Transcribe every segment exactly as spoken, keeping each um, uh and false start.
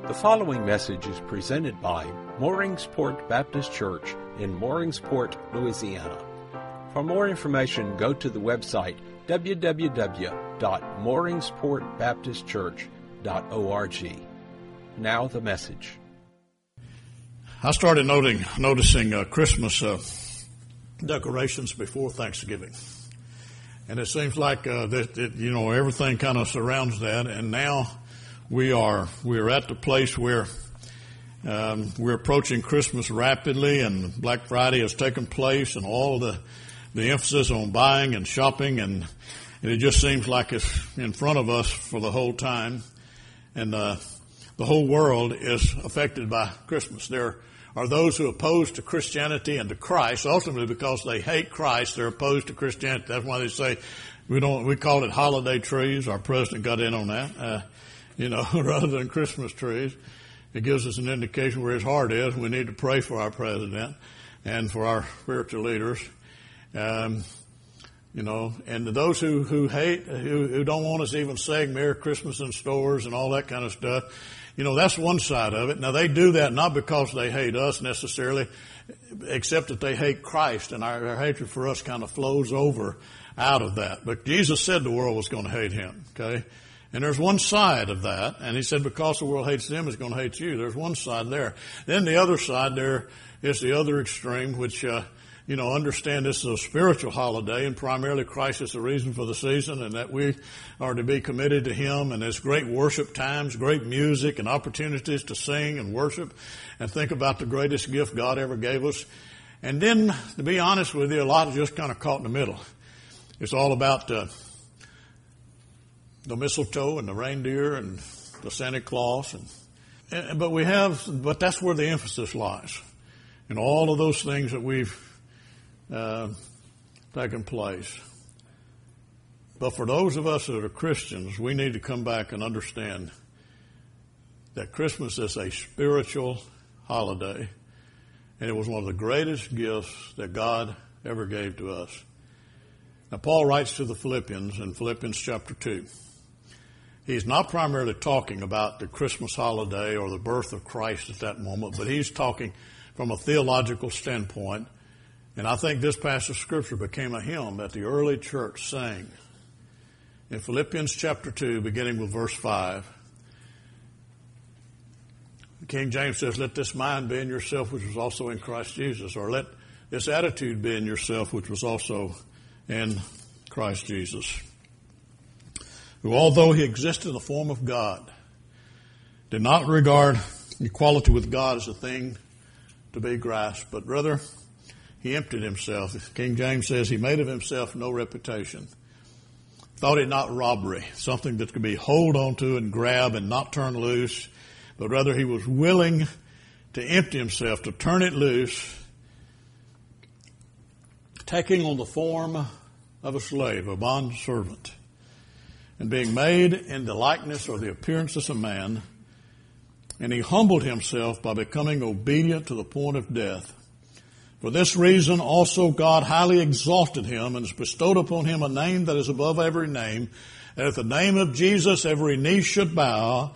The following message is presented by Mooringsport Baptist Church in Mooringsport, Louisiana. For more information, go to the website w w w dot mooringsport baptist church dot org. Now the message. I started noting, noticing uh, Christmas uh, decorations before Thanksgiving. And it seems like, uh, that, it, you know, everything kind of surrounds that. And now we are, we're at the place where, um, we're approaching Christmas rapidly, and Black Friday has taken place, and all the, the emphasis on buying and shopping, and, and it just seems like it's in front of us for the whole time. And, uh, the whole world is affected by Christmas. There are those who are opposed to Christianity and to Christ, ultimately because they hate Christ. They're opposed to Christianity. That's why they say we don't. We call it holiday trees. Our president got in on that. Uh, you know, rather than Christmas trees, it gives us an indication where his heart is. We need to pray for our president and for our spiritual leaders. Um, you know, and those who who hate, who, who don't want us even saying Merry Christmas in stores and all that kind of stuff. You know, that's one side of it. Now, they do that not because they hate us necessarily, except that they hate Christ, and our, our hatred for us kind of flows over out of that. But Jesus said the world was going to hate him, okay? And there's one side of that, and he said because the world hates them, it's going to hate you. There's one side there. Then the other side there is the other extreme, which, uh, you know, understand this is a spiritual holiday, and primarily Christ is the reason for the season, and that we are to be committed to Him, and there's great worship times, great music, and opportunities to sing and worship, and think about the greatest gift God ever gave us. And then, to be honest with you, a lot is just kind of caught in the middle. It's all about uh, the mistletoe and the reindeer and the Santa Claus, and, and but we have, but that's where the emphasis lies, in all of those things that we've Uh, taking place. But for those of us that are Christians, we need to come back and understand that Christmas is a spiritual holiday, and it was one of the greatest gifts that God ever gave to us. Now, Paul writes to the Philippians in Philippians chapter two. He's not primarily talking about the Christmas holiday or the birth of Christ at that moment, but he's talking from a theological standpoint. And I think this passage of Scripture became a hymn that the early church sang. In Philippians chapter two, beginning with verse five, King James says, "Let this mind be in yourself which was also in Christ Jesus," or let this attitude be in yourself which was also in Christ Jesus, who, although he existed in the form of God, did not regard equality with God as a thing to be grasped, but rather he emptied himself. King James says he made of himself no reputation. Thought it not robbery, something that could be hold on to and grab and not turn loose, but rather he was willing to empty himself, to turn it loose, taking on the form of a slave, a bond servant, and being made in the likeness or the appearance of a man, and he humbled himself by becoming obedient to the point of death. For this reason also God highly exalted him and has bestowed upon him a name that is above every name, that at the name of Jesus every knee should bow,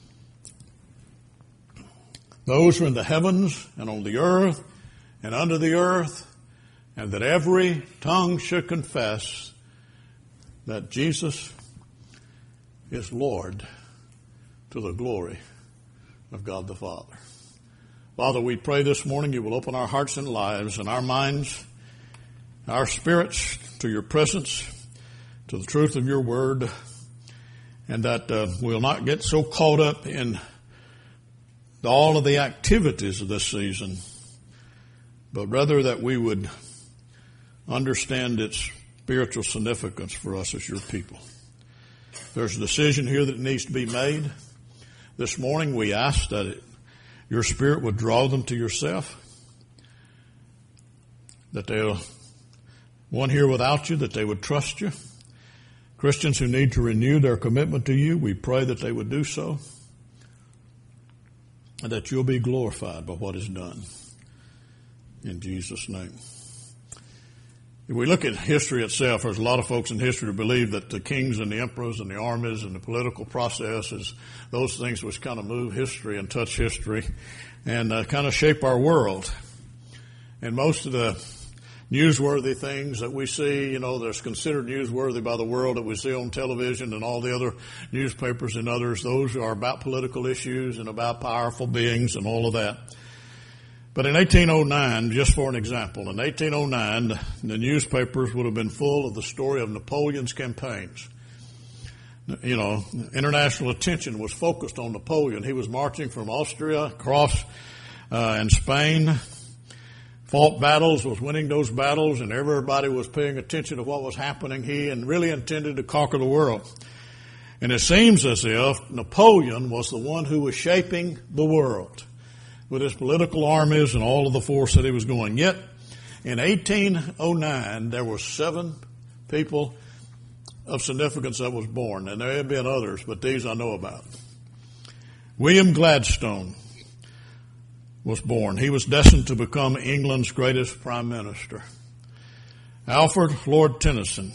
those who are in the heavens and on the earth and under the earth, and that every tongue should confess that Jesus is Lord, to the glory of God the Father. Father, we pray this morning you will open our hearts and lives and our minds, our spirits to your presence, to the truth of your word, and that uh, we'll not get so caught up in all of the activities of this season, but rather that we would understand its spiritual significance for us as your people. There's a decision here that needs to be made. This morning we ask that it your Spirit would draw them to yourself, that they'll, one here without you, that they would trust you. Christians who need to renew their commitment to you, we pray that they would do so, and that you'll be glorified by what is done. In Jesus' name. If we look at history itself, there's a lot of folks in history who believe that the kings and the emperors and the armies and the political processes, those things which kind of move history and touch history and uh, kind of shape our world. And most of the newsworthy things that we see, you know, that's considered newsworthy by the world that we see on television and all the other newspapers and others, those are about political issues and about powerful beings and all of that. But in eighteen oh nine, just for an example, in eighteen oh nine, the newspapers would have been full of the story of Napoleon's campaigns. You know, international attention was focused on Napoleon. He was marching from Austria across uh, in Spain, fought battles, was winning those battles, and everybody was paying attention to what was happening. He and really intended to conquer the world. And it seems as if Napoleon was the one who was shaping the world with his political armies and all of the force that he was going. Yet, in eighteen oh nine, there were seven people of significance that was born, and there have been others, but these I know about. William Gladstone was born. He was destined to become England's greatest prime minister. Alfred Lord Tennyson.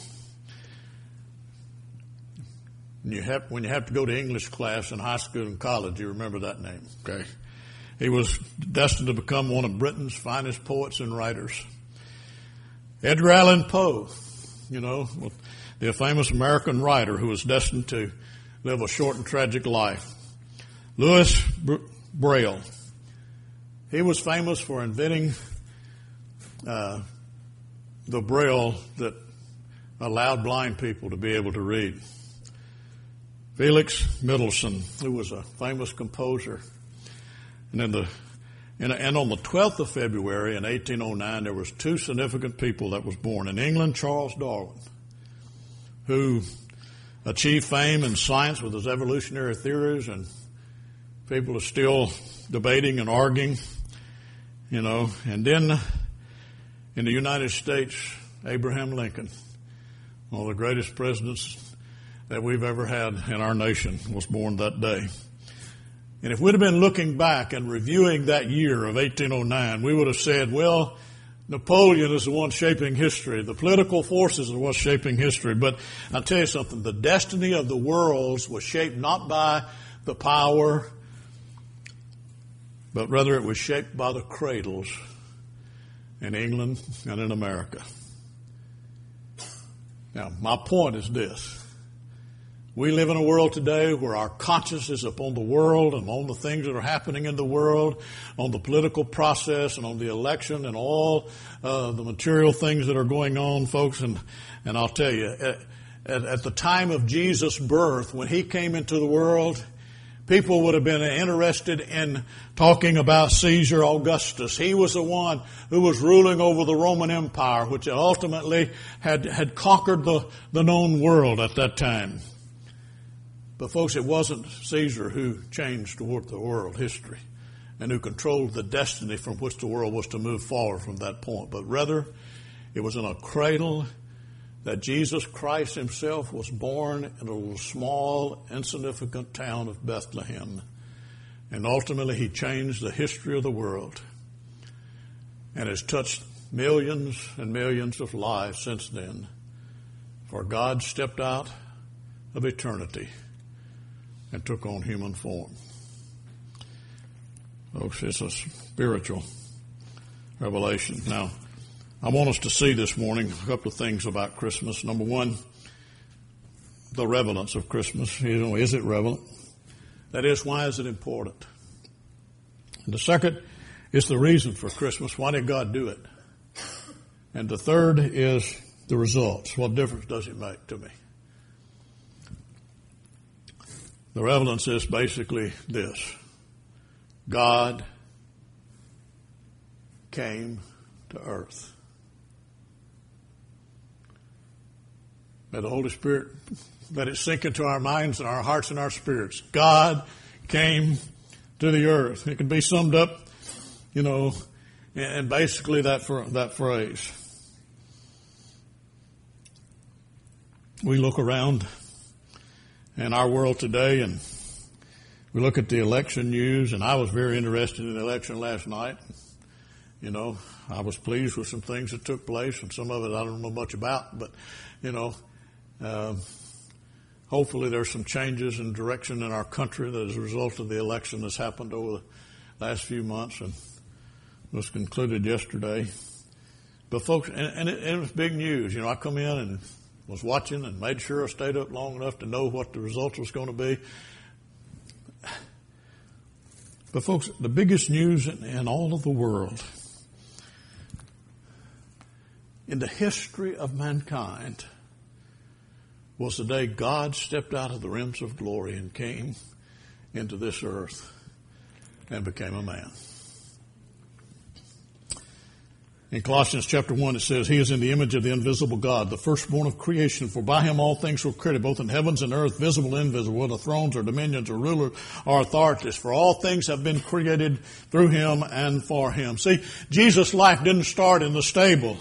And you have, when you have to go to English class in high school and college, you remember that name, okay? He was destined to become one of Britain's finest poets and writers. Edgar Allan Poe, you know, the famous American writer who was destined to live a short and tragic life. Louis Braille. He was famous for inventing uh, the Braille that allowed blind people to be able to read. Felix Mendelssohn, who was a famous composer. And, in the, and, and on the twelfth of February in eighteen oh nine, there was two significant people that was born. In England, Charles Darwin, who achieved fame in science with his evolutionary theories, and people are still debating and arguing, you know. And then in the United States, Abraham Lincoln, one of the greatest presidents that we've ever had in our nation, was born that day. And if we'd have been looking back and reviewing that year of eighteen oh nine, we would have said, well, Napoleon is the one shaping history. The political forces are what's shaping history. But I'll tell you something, the destiny of the worlds was shaped not by the power, but rather it was shaped by the cradles in England and in America. Now, my point is this. We live in a world today where our conscience is upon the world and on the things that are happening in the world, on the political process and on the election and all uh, the material things that are going on, folks. And, and I'll tell you, at, at, at the time of Jesus' birth, when he came into the world, people would have been interested in talking about Caesar Augustus. He was the one who was ruling over the Roman Empire, which ultimately had, had conquered the, the known world at that time. But folks, it wasn't Caesar who changed toward the world history and who controlled the destiny from which the world was to move forward from that point. But rather, it was in a cradle that Jesus Christ himself was born in a little small, insignificant town of Bethlehem. And ultimately, he changed the history of the world and has touched millions and millions of lives since then. For God stepped out of eternity and took on human form. Folks, it's a spiritual revelation. Now, I want us to see this morning a couple of things about Christmas. Number one, the relevance of Christmas. You know, is it relevant? That is, why is it important? And the second is the reason for Christmas. Why did God do it? And the third is the results. What difference does it make to me? The relevance is basically this. God came to earth. May the Holy Spirit let it sink into our minds and our hearts and our spirits. God came to the earth. It can be summed up, you know, and basically that that phrase. We look around in our world today, and we look at the election news, and I was very interested in the election last night. You know, I was pleased with some things that took place, and some of it I don't know much about, but, you know, uh, hopefully there's some changes in direction in our country that as a result of the election that's happened over the last few months and was concluded yesterday. But folks, and, and it, it was big news. You know, I come in and was watching and made sure I stayed up long enough to know what the results was going to be. But folks, the biggest news in, in all of the world, in the history of mankind, was the day God stepped out of the realms of glory and came into this earth and became a man. In Colossians chapter one, it says, He is in the image of the invisible God, the firstborn of creation. For by Him all things were created, both in heavens and earth, visible and invisible, whether thrones or dominions or rulers or authorities. For all things have been created through Him and for Him. See, Jesus' life didn't start in the stable.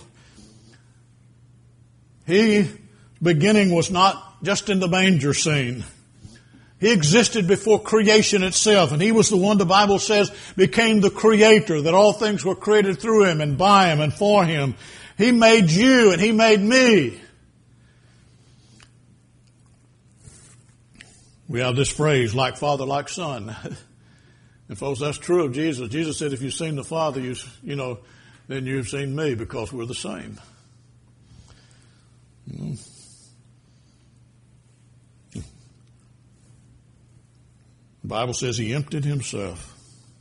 His beginning was not just in the manger scene. He existed before creation itself, and He was the one, the Bible says, became the creator, that all things were created through Him and by Him and for Him. He made you and He made me. We have this phrase, like father, like son. And folks, that's true of Jesus. Jesus said, if you've seen the Father, you, you know, then you've seen me, because we're the same. You know? The Bible says He emptied Himself,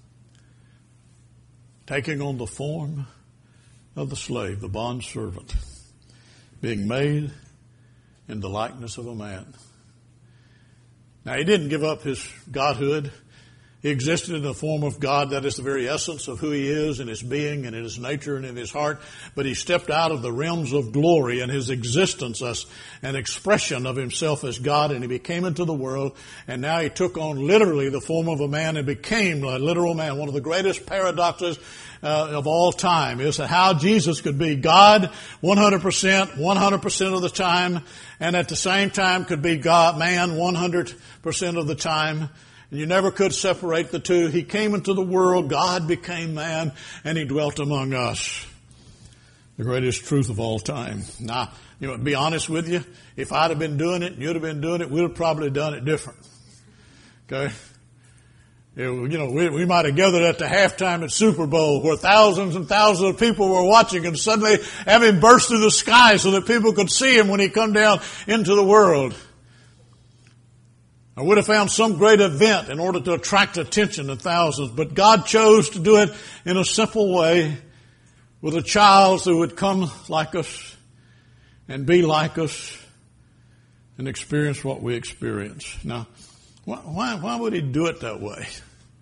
taking on the form of the slave, the bondservant, being made in the likeness of a man. Now, He didn't give up His godhood. He existed in the form of God. That is the very essence of who He is in His being and in His nature and in His heart. But He stepped out of the realms of glory and His existence as an expression of Himself as God, and He became into the world. And now He took on literally the form of a man and became a literal man. One of the greatest paradoxes uh, of all time is how Jesus could be God one hundred percent, one hundred percent of the time, and at the same time could be God, man one hundred percent of the time. And you never could separate the two. He came into the world, God became man, and He dwelt among us. The greatest truth of all time. Now, you know, to be honest with you, if I'd have been doing it and you'd have been doing it, we'd have probably done it different. Okay? You know, we, we might have gathered at the halftime at Super Bowl where thousands and thousands of people were watching, and suddenly have Him burst through the sky so that people could see Him when He come down into the world. I would have found some great event in order to attract attention of thousands, but God chose to do it in a simple way with a child who would come like us and be like us and experience what we experience. Now, why, why would He do it that way?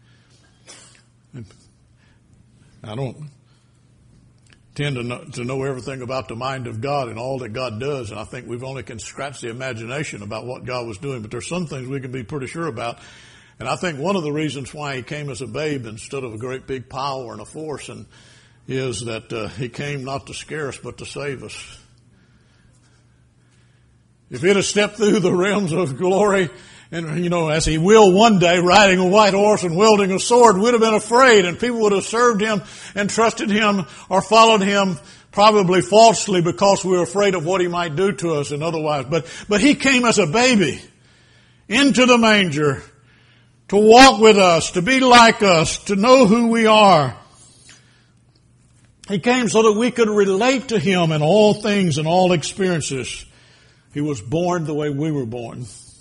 I don't tend to know, to know everything about the mind of God and all that God does, and I think we've only can scratch the imagination about what God was doing, but there's some things we can be pretty sure about. And I think one of the reasons why He came as a babe instead of a great big power and a force and is that uh, He came not to scare us but to save us. If He'd have stepped through the realms of glory and, you know, as He will one day, riding a white horse and wielding a sword, we'd have been afraid, and people would have served Him and trusted Him or followed Him probably falsely because we were afraid of what He might do to us and otherwise. But, but He came as a baby into the manger to walk with us, to be like us, to know who we are. He came so that we could relate to Him in all things and all experiences. He was born the way we were born.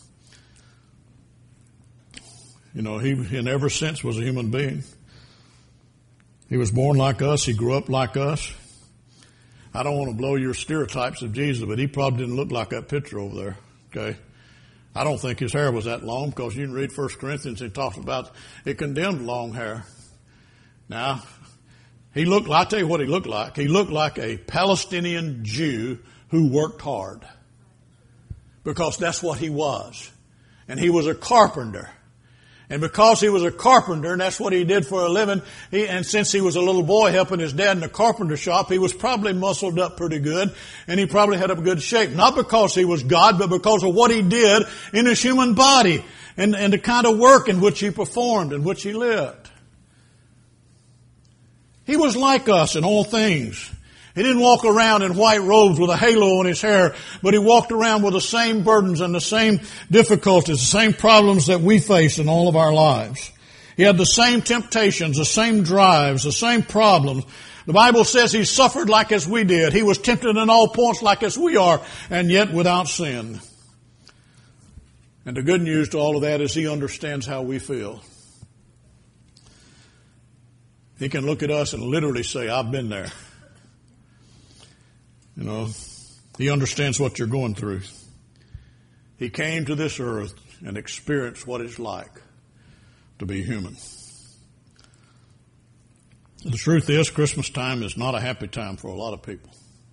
You know, He in every sense was a human being. He was born like us. He grew up like us. I don't want to blow your stereotypes of Jesus, but He probably didn't look like that picture over there. Okay. I don't think His hair was that long, because you can read First Corinthians, it talks about it condemned long hair. Now, He looked, I'll tell you what He looked like. He looked like a Palestinian Jew who worked hard. Because that's what He was. And He was a carpenter. And because He was a carpenter, and that's what He did for a living, he, and since He was a little boy helping His dad in the carpenter shop, He was probably muscled up pretty good, and He probably had a good shape. Not because He was God, but because of what He did in His human body, and, and the kind of work in which He performed, in which He lived. He was like us in all things. He didn't walk around in white robes with a halo on his hair, but he walked around with the same burdens and the same difficulties, the same problems that we face in all of our lives. He had the same temptations, the same drives, the same problems. The Bible says he suffered like as we did. He was tempted in all points like as we are, and yet without sin. And the good news to all of that is he understands how we feel. He can look at us and literally say, I've been there. You know, he understands what you're going through. He came to this earth and experienced what it's like to be human. The truth is, Christmas time is not a happy time for a lot of people.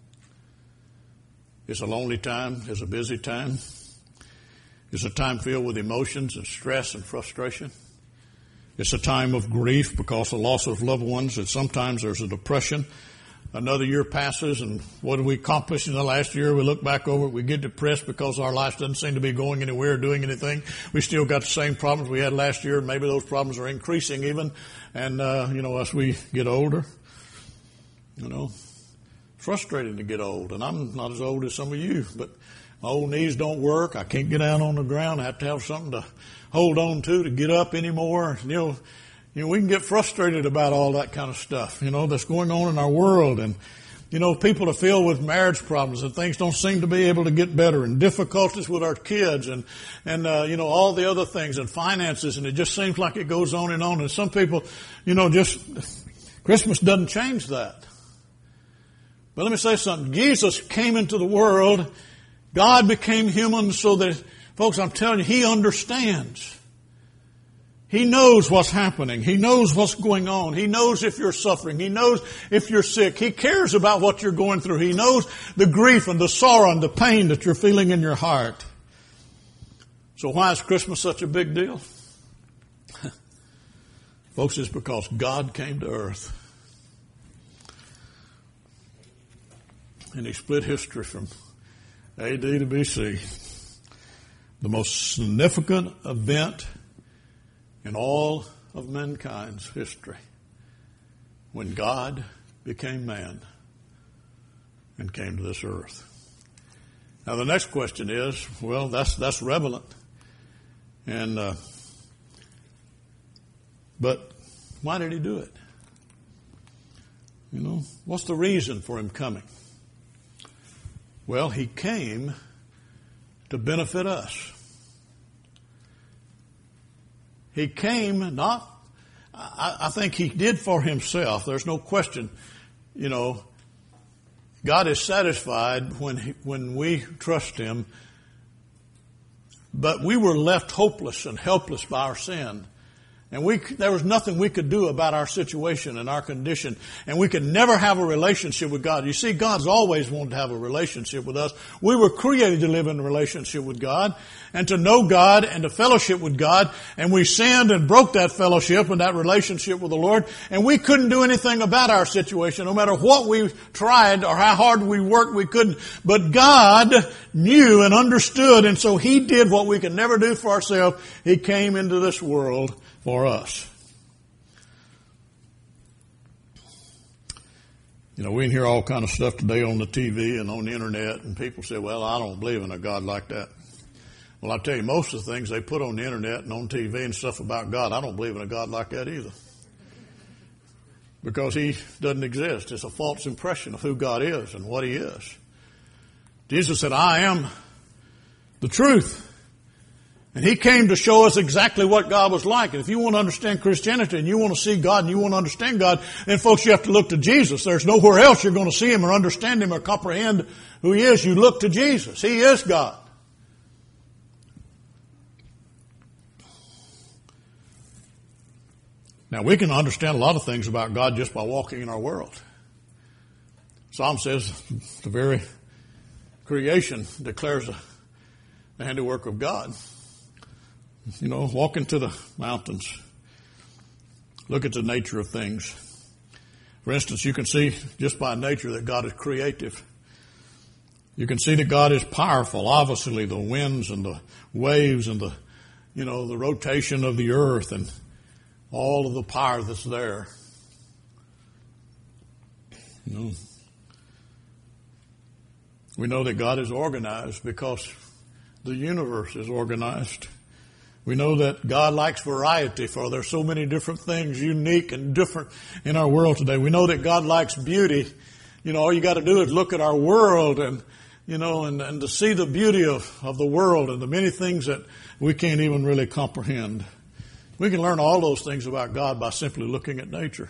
It's a lonely time. It's a busy time. It's a time filled with emotions and stress and frustration. It's a time of grief because of the loss of loved ones, and sometimes there's a depression. Another year passes, and what did we accomplish in the last year? We look back over it, we get depressed because our life doesn't seem to be going anywhere or doing anything. We still got the same problems we had last year. Maybe those problems are increasing even, and, uh, you know, as we get older, you know, frustrating to get old. And I'm not as old as some of you, but my old knees don't work. I can't get down on the ground. I have to have something to hold on to to get up anymore. You know, You know, we can get frustrated about all that kind of stuff, you know, that's going on in our world. And, you know, people are filled with marriage problems and things don't seem to be able to get better, and difficulties with our kids and, and, uh, you know, all the other things, and finances. And it just seems like it goes on and on. And some people, you know, just, Christmas doesn't change that. But let me say something. Jesus came into the world. God became human so that, folks, I'm telling you, He understands. He knows what's happening. He knows what's going on. He knows if you're suffering. He knows if you're sick. He cares about what you're going through. He knows the grief and the sorrow and the pain that you're feeling in your heart. So why is Christmas such a big deal? Folks, it's because God came to earth. And He split history from A D to B C. The most significant event in all of mankind's history, when God became man and came to this earth. Now the next question is, well, that's that's relevant, and uh, but why did He do it? You know, what's the reason for Him coming? Well, He came to benefit us. He came not, I, I think He did for Himself. There's no question, you know, God is satisfied when he, when we trust Him. But we were left hopeless and helpless by our sin. And we, there was nothing we could do about our situation and our condition. And we could never have a relationship with God. You see, God's always wanted to have a relationship with us. We were created to live in a relationship with God and to know God and to fellowship with God. And we sinned and broke that fellowship and that relationship with the Lord. And we couldn't do anything about our situation. No matter what we tried or how hard we worked, we couldn't. But God knew and understood. And so He did what we could never do for ourselves. He came into this world for us. You know, we can hear all kind of stuff today on the T V and on the internet, and people say, well, I don't believe in a God like that. Well, I tell you, most of the things they put on the internet and on T V and stuff about God, I don't believe in a God like that either. Because He doesn't exist. It's a false impression of who God is and what He is. Jesus said, I am the truth. And He came to show us exactly what God was like. And if you want to understand Christianity and you want to see God and you want to understand God, then folks, you have to look to Jesus. There's nowhere else you're going to see Him or understand Him or comprehend who He is. You look to Jesus. He is God. Now, we can understand a lot of things about God just by walking in our world. Psalm says the very creation declares the handiwork of God. You know, walk into the mountains. Look at the nature of things. For instance, you can see just by nature that God is creative. You can see that God is powerful. Obviously, the winds and the waves and the, you know, the rotation of the earth and all of the power that's there. No. We know that God is organized because the universe is organized. We know that God likes variety, for there's so many different things unique and different in our world today. We know that God likes beauty. You know, all you got to do is look at our world and, you know, and, and to see the beauty of, of the world and the many things that we can't even really comprehend. We can learn all those things about God by simply looking at nature.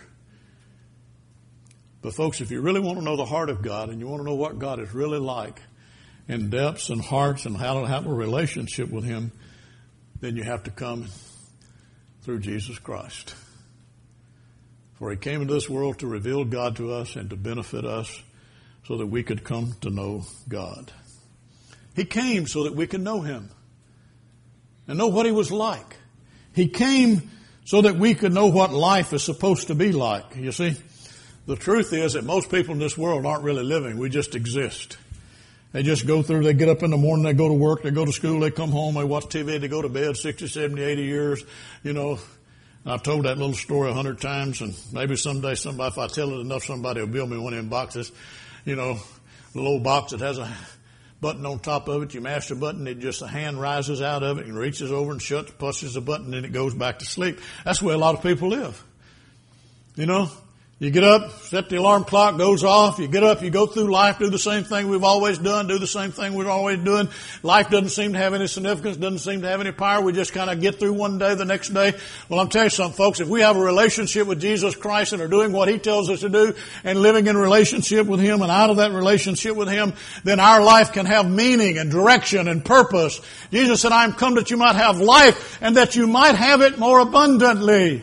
But folks, if you really want to know the heart of God and you want to know what God is really like in depths and hearts and how to have a relationship with Him, then you have to come through Jesus Christ. For He came into this world to reveal God to us and to benefit us so that we could come to know God. He came so that we could know Him and know what He was like. He came so that we could know what life is supposed to be like. You see, the truth is that most people in this world aren't really living. We just exist. They just go through, they get up in the morning, they go to work, they go to school, they come home, they watch T V, they go to bed sixty, seventy, eighty years. You know, I've told that little story a hundred times, and maybe someday somebody, if I tell it enough, somebody will build me one of them boxes. You know, a little box that has a button on top of it. You mash the button, it just, a hand rises out of it and reaches over and shuts, pushes the button, and it goes back to sleep. That's the way a lot of people live. You know? You get up, set the alarm clock, goes off, you get up, you go through life, do the same thing we've always done, do the same thing we're always doing. Life doesn't seem to have any significance, doesn't seem to have any power. We just kind of get through one day, the next day. Well, I'm telling you something, folks, if we have a relationship with Jesus Christ and are doing what He tells us to do and living in relationship with Him and out of that relationship with Him, then our life can have meaning and direction and purpose. Jesus said, I am come that you might have life and that you might have it more abundantly.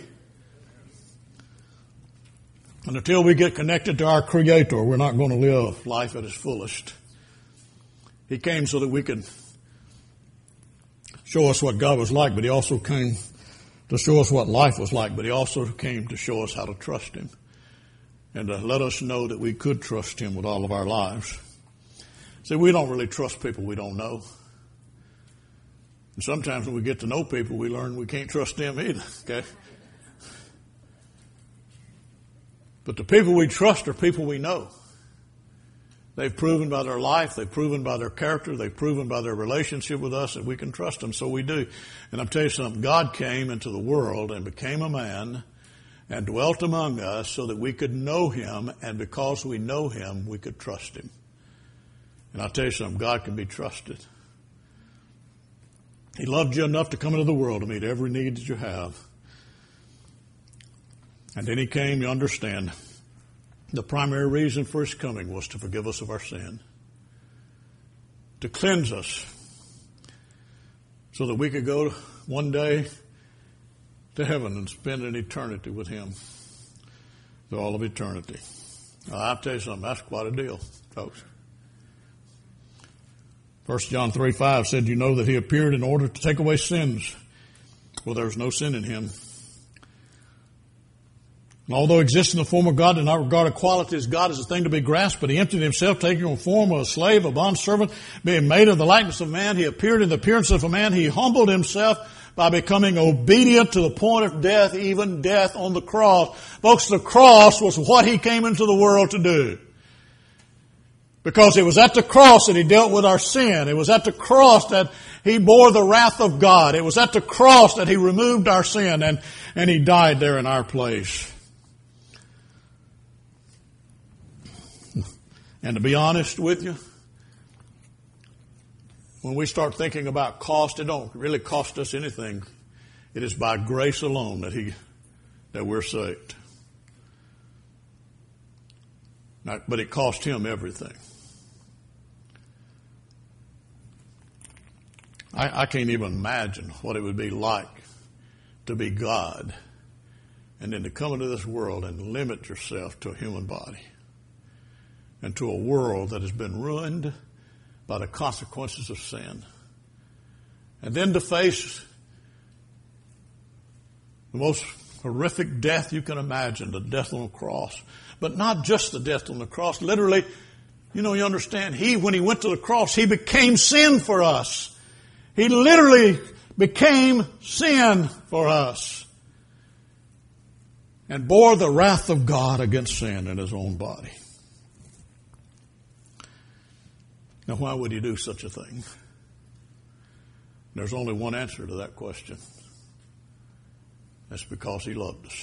And until we get connected to our Creator, we're not going to live life at its fullest. He came so that we could show us what God was like, but He also came to show us what life was like, but He also came to show us how to trust Him and to let us know that we could trust Him with all of our lives. See, we don't really trust people we don't know. And sometimes when we get to know people, we learn we can't trust them either, okay? But the people we trust are people we know. They've proven by their life, they've proven by their character, they've proven by their relationship with us that we can trust them, so we do. And I'm telling you something, God came into the world and became a man and dwelt among us so that we could know Him, and because we know Him, we could trust Him. And I'll tell you something, God can be trusted. He loved you enough to come into the world to meet every need that you have. And then He came, you understand, the primary reason for His coming was to forgive us of our sin, to cleanse us, so that we could go one day to heaven and spend an eternity with Him, through all of eternity. Now, I'll tell you something, that's quite a deal, folks. First John three five said, you know that He appeared in order to take away sins. Well, there's no sin in Him. And although existing in the form of God did not regard equality as God as a thing to be grasped, but He emptied Himself, taking on the form of a slave, a bondservant, being made of the likeness of man. He appeared in the appearance of a man. He humbled Himself by becoming obedient to the point of death, even death on the cross. Folks, the cross was what He came into the world to do. Because it was at the cross that He dealt with our sin. It was at the cross that He bore the wrath of God. It was at the cross that He removed our sin, and, and He died there in our place. And to be honest with you, when we start thinking about cost, it don't really cost us anything. It is by grace alone that He, that we're saved. Now, but it cost Him everything. I, I can't even imagine what it would be like to be God and then to come into this world and limit yourself to a human body and to a world that has been ruined by the consequences of sin. And then to face the most horrific death you can imagine, the death on the cross. But not just the death on the cross. Literally, you know, you understand, He, when He went to the cross, He became sin for us. He literally became sin for us and bore the wrath of God against sin in His own body. Now, why would he do such a thing? There's only one answer to that question. That's because he loved us.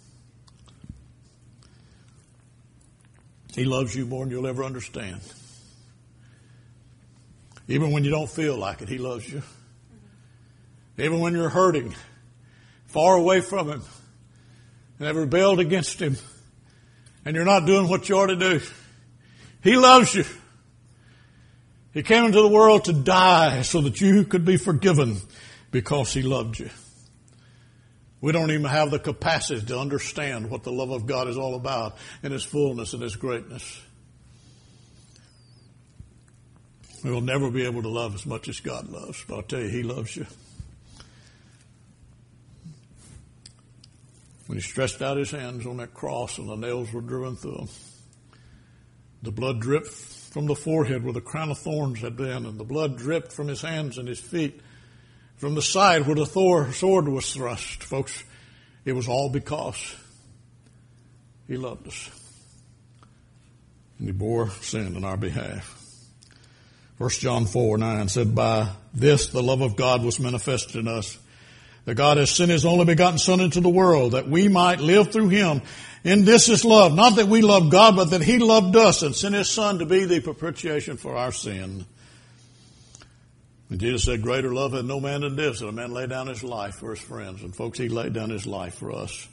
He loves you more than you'll ever understand. Even when you don't feel like it, he loves you. Even when you're hurting, far away from him, and have rebelled against him, and you're not doing what you ought to do, he loves you. He came into the world to die so that you could be forgiven because he loved you. We don't even have the capacity to understand what the love of God is all about in His fullness and His greatness. We will never be able to love as much as God loves, but I'll tell you, He loves you. When He stretched out His hands on that cross and the nails were driven through them, the blood dripped from the forehead where the crown of thorns had been, and the blood dripped from His hands and His feet, from the side where the Thor sword was thrust. Folks, it was all because He loved us. And He bore sin on our behalf. First John four nine said, by this the love of God was manifested in us, that God has sent His only begotten Son into the world, that we might live through Him. And this is love, not that we love God, but that He loved us and sent His Son to be the propitiation for our sin. And Jesus said, greater love had no man than this, that a man lay down his life for his friends. And folks, He laid down His life for us.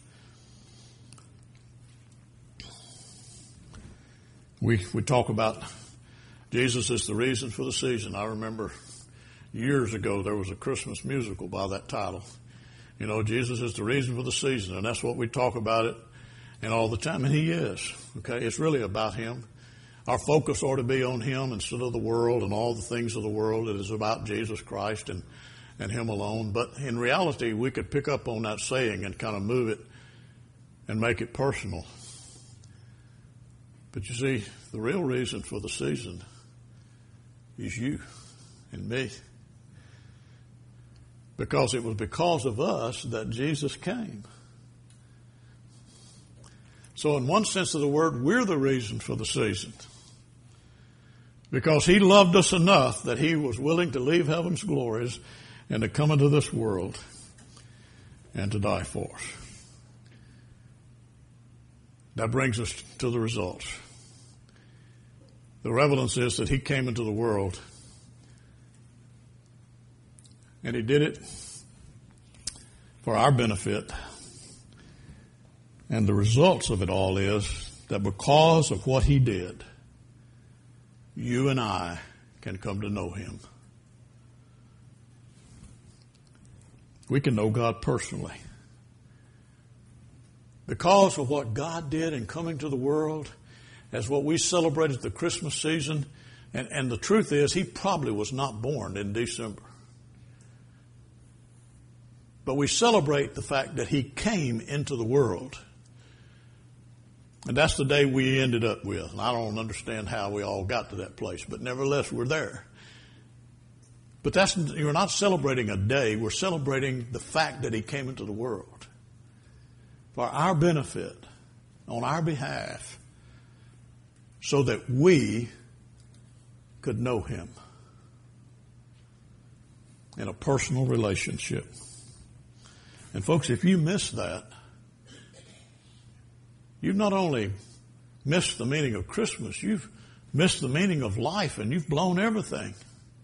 We we talk about Jesus is the reason for the season. I remember years ago there was a Christmas musical by that title. You know, Jesus is the reason for the season, and that's what we talk about it and all the time, and He is. Okay, it's really about Him. Our focus ought to be on Him instead of the world and all the things of the world. It is about Jesus Christ and, and Him alone. But in reality, we could pick up on that saying and kind of move it and make it personal. But you see, the real reason for the season is you and me. Because it was because of us that Jesus came. So in one sense of the word, we're the reason for the season. Because He loved us enough that He was willing to leave heaven's glories and to come into this world and to die for us. That brings us to the results. The relevance is that He came into the world and He did it for our benefit. And the results of it all is that because of what He did, you and I can come to know Him. We can know God personally. Because of what God did in coming to the world, as what we celebrated the Christmas season, and, and the truth is, He probably was not born in December. But we celebrate the fact that He came into the world. And that's the day we ended up with. And I don't understand how we all got to that place, but nevertheless, we're there. But that's, you're not celebrating a day. We're celebrating the fact that He came into the world for our benefit, on our behalf, so that we could know Him in a personal relationship. And folks, if you miss that, you've not only missed the meaning of Christmas, you've missed the meaning of life, and you've blown everything.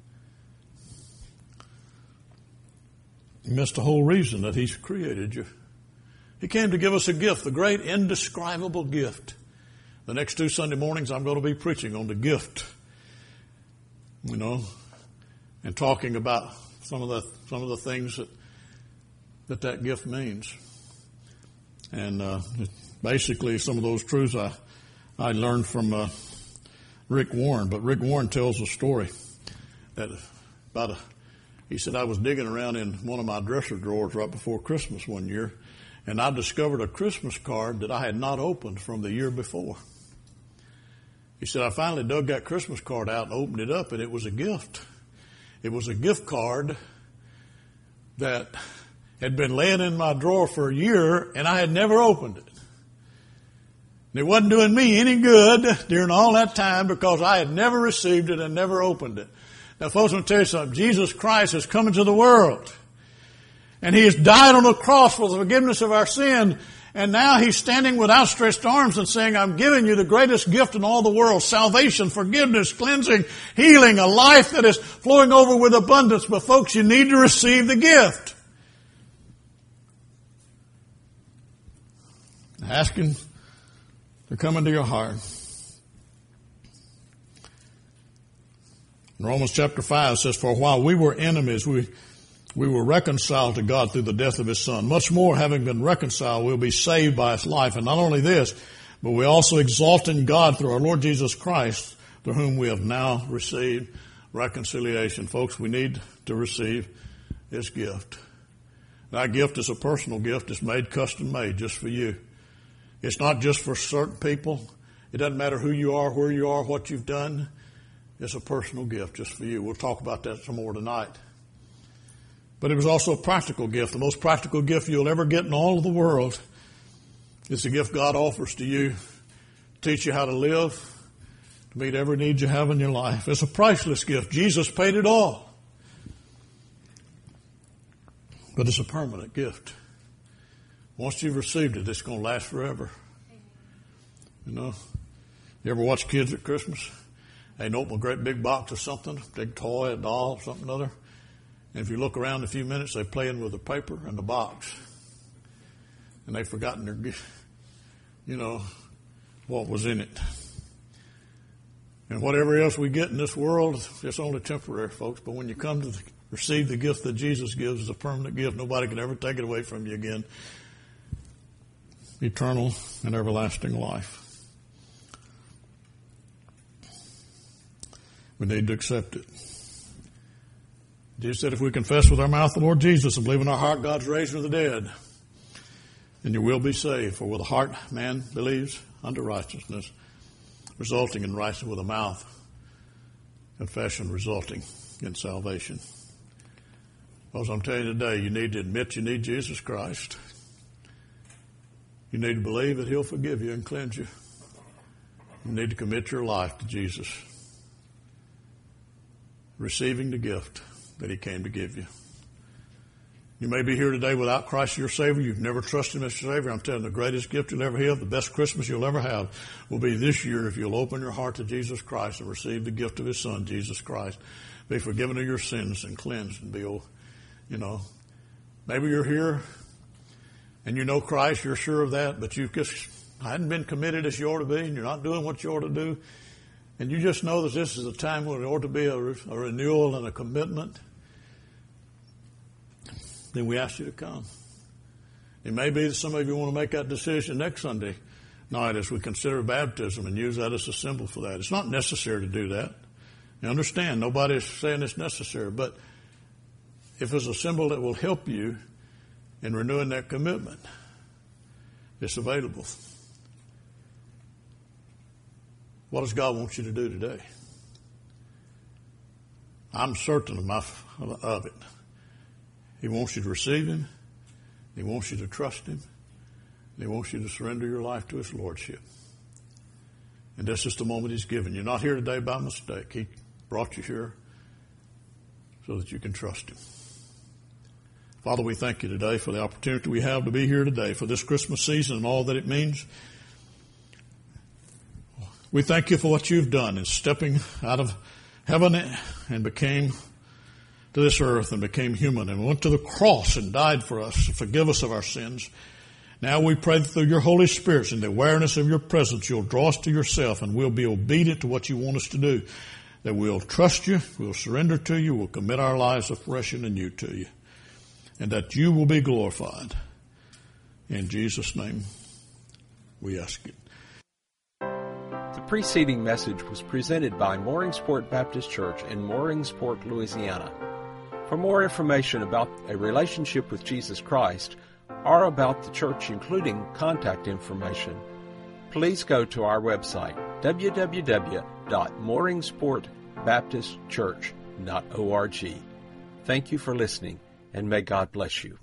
You missed the whole reason that He's created you. He came to give us a gift, the great indescribable gift. The next two Sunday mornings I'm going to be preaching on the gift, you know, and talking about some of the some of the things that that, that gift means. And uh, basically some of those truths I, I learned from uh, Rick Warren. But Rick Warren tells a story that about a, he said, I was digging around in one of my dresser drawers right before Christmas one year, and I discovered a Christmas card that I had not opened from the year before. He said, I finally dug that Christmas card out and opened it up, and it was a gift. It was a gift card that had been laying in my drawer for a year, and I had never opened it. And it wasn't doing me any good during all that time because I had never received it and never opened it. Now, folks, I'm going to tell you something. Jesus Christ has come into the world. And He has died on the cross for the forgiveness of our sin. And now He's standing with outstretched arms and saying, I'm giving you the greatest gift in all the world. Salvation, forgiveness, cleansing, healing, a life that is flowing over with abundance. But folks, you need to receive the gift. Ask Him to come into your heart. In Romans chapter five says, for while we were enemies, we we were reconciled to God through the death of His Son. Much more, having been reconciled, we'll be saved by His life. And not only this, but we also exalt in God through our Lord Jesus Christ, through whom we have now received reconciliation. Folks, we need to receive His gift. That gift is a personal gift. It's made custom made just for you. It's not just for certain people. It doesn't matter who you are, where you are, what you've done. It's a personal gift just for you. We'll talk about that some more tonight. But it was also a practical gift. The most practical gift you'll ever get in all of the world is the gift God offers to you to teach you how to live, to meet every need you have in your life. It's a priceless gift. Jesus paid it all. But it's a permanent gift. Once you've received it, it's going to last forever. You know, you ever watch kids at Christmas? They open a great big box of something, a big toy, a doll, something or other. And if you look around in a few minutes, they're playing with the paper and the box. And they've forgotten their, you know, what was in it. And whatever else we get in this world, it's only temporary, folks. But when you come to the, receive the gift that Jesus gives, it's a permanent gift. Nobody can ever take it away from you again. Eternal and everlasting life. We need to accept it. Jesus said, if we confess with our mouth the Lord Jesus and believe in our heart God's raised from the dead, then you will be saved. For with the heart man believes unto righteousness, resulting in righteousness, with the mouth confession resulting in salvation. Well, as I'm telling you today, you need to admit you need Jesus Christ. You need to believe that He'll forgive you and cleanse you. You need to commit your life to Jesus, receiving the gift that He came to give you. You may be here today without Christ your Savior. You've never trusted Him as your Savior. I'm telling you, the greatest gift you'll ever have, the best Christmas you'll ever have, will be this year if you'll open your heart to Jesus Christ and receive the gift of His Son, Jesus Christ. Be forgiven of your sins and cleansed and be, you know, maybe you're here and you know Christ, you're sure of that, but you just hadn't been committed as you ought to be, and you're not doing what you ought to do. And you just know that this is a time when it ought to be a, a renewal and a commitment. Then we ask you to come. It may be that some of you want to make that decision next Sunday night as we consider baptism and use that as a symbol for that. It's not necessary to do that. You understand, nobody's saying it's necessary, but if it's a symbol that will help you in renewing that commitment, it's available. What does God want you to do today? I'm certain of, my, of it. He wants you to receive Him. He wants you to trust Him. And He wants you to surrender your life to His Lordship. And this is the moment He's given. You're not here today by mistake. He brought you here so that you can trust Him. Father, we thank You today for the opportunity we have to be here today for this Christmas season and all that it means. We thank You for what You've done in stepping out of heaven and became to this earth and became human and went to the cross and died for us to forgive us of our sins. Now we pray that through Your Holy Spirit and the awareness of Your presence, You'll draw us to Yourself and we'll be obedient to what You want us to do. That we'll trust You, we'll surrender to You, we'll commit our lives afresh and anew to You. And that You will be glorified. In Jesus' name we ask it. The preceding message was presented by Mooringsport Baptist Church in Mooringsport, Louisiana. For more information about a relationship with Jesus Christ or about the church, including contact information, please go to our website, w w w dot mooringsport baptist church dot org. Thank you for listening, and may God bless you.